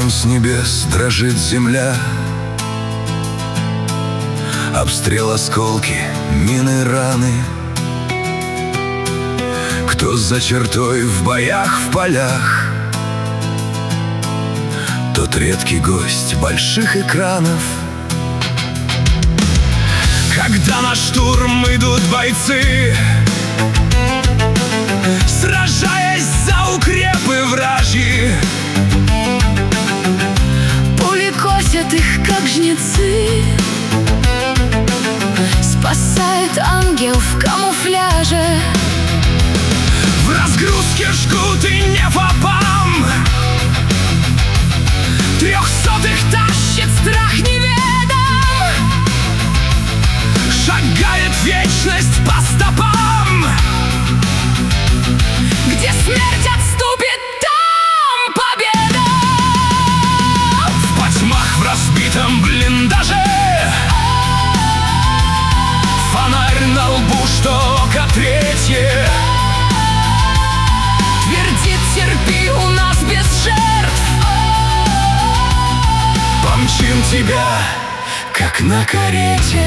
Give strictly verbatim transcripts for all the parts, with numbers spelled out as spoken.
Огонь с небес, дрожит земля. Обстрел, осколки, мины, раны. Кто за чертой в боях, в полях, тот редкий гость больших экранов. Когда на штурм идут бойцы, сражаясь за укрепы вражьи, пули косят их, как жнецы. Спасает ангел в камуфляже. В разгрузке жгут и не попам. Трехсотых тащит страх неведом. Шагает вечность по стопам. Где смерть отступит, там победа. В потьмах, в разбитом блиндаже, фонарь на лбу, что око третье. Твердит: терпи, у нас без жертв. Помчим тебя, как на карете.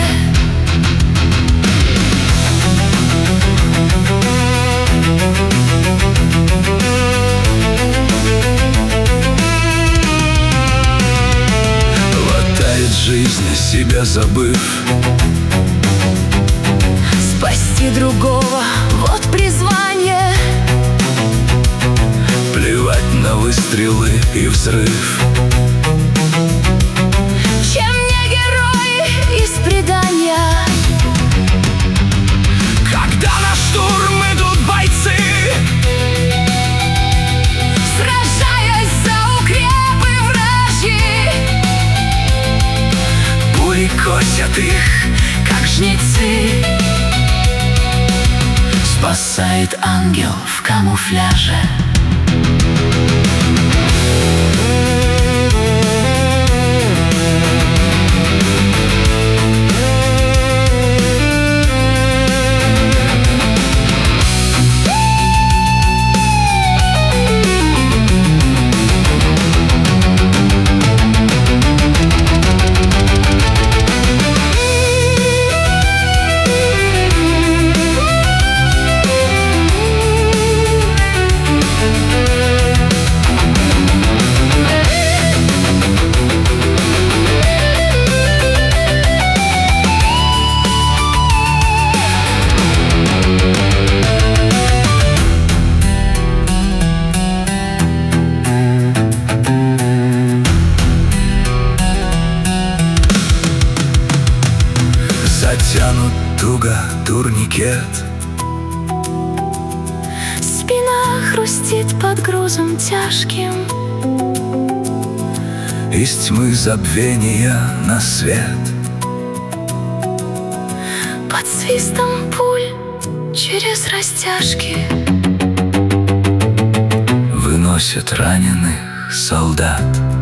Латает жизнь, себя забыв, Спасти другого — вот призвание. плевать на выстрелы и взрыв. Чем не герой из предания. Когда на штурм идут бойцы, Сражаясь за укрепы вражьи, пули косят их, как жнецы. Спасает ангел в камуфляже. затянут туго турникет. Спина хрустит под грузом тяжким. Из тьмы забвения на свет. Под свистом пуль через растяжки Выносят раненых солдат.